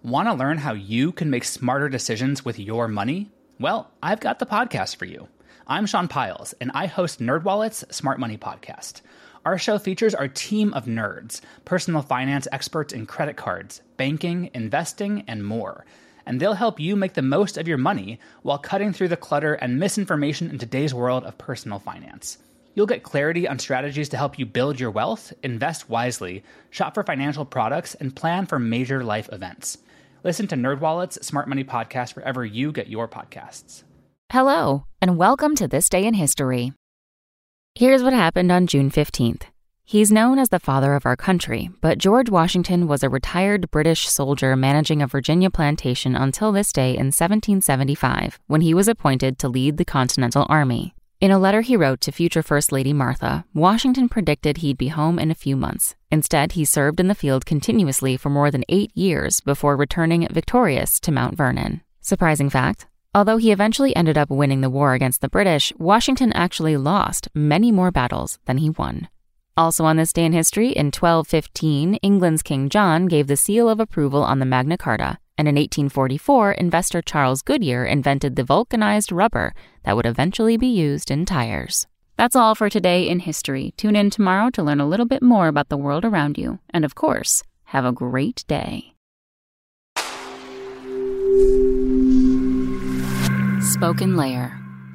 Want to learn how you can make smarter decisions with your money? Well, I've got the podcast for you. I'm Sean Piles, and I host NerdWallet's Smart Money Podcast. Our show features our team of nerds, personal finance experts in credit cards, banking, investing, and more. And they'll help you make the most of your money while cutting through the clutter and misinformation in today's world of personal finance. You'll get clarity on strategies to help you build your wealth, invest wisely, shop for financial products, and plan for major life events. Listen to NerdWallet's Smart Money Podcast wherever you get your podcasts. Hello, and welcome to This Day in History. Here's what happened on June 15th. He's known as the father of our country, but George Washington was a retired British soldier managing a Virginia plantation until this day in 1775, when he was appointed to lead the Continental Army. In a letter he wrote to future First Lady Martha, Washington predicted he'd be home in a few months. Instead, he served in the field continuously for more than 8 years before returning victorious to Mount Vernon. Surprising fact, although he eventually ended up winning the war against the British, Washington actually lost many more battles than he won. Also on this day in history, in 1215, England's King John gave the seal of approval on the Magna Carta, and in 1844, investor Charles Goodyear invented the vulcanized rubber that would eventually be used in tires. That's all for today in history. Tune in tomorrow to learn a little bit more about the world around you. And of course, have a great day. Spoken Layer.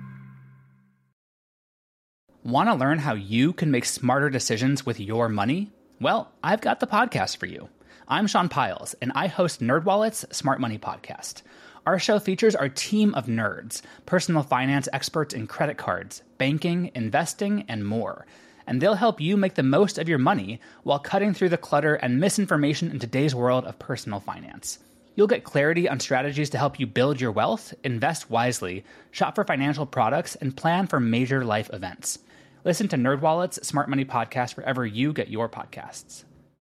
Want to learn how you can make smarter decisions with your money? Well, I've got the podcast for you. I'm Sean Piles, and I host NerdWallet's Smart Money Podcast. Our show features our team of nerds, personal finance experts in credit cards, banking, investing, and more. And they'll help you make the most of your money while cutting through the clutter and misinformation in today's world of personal finance. You'll get clarity on strategies to help you build your wealth, invest wisely, shop for financial products, and plan for major life events. Listen to NerdWallet's Smart Money Podcast wherever you get your podcasts.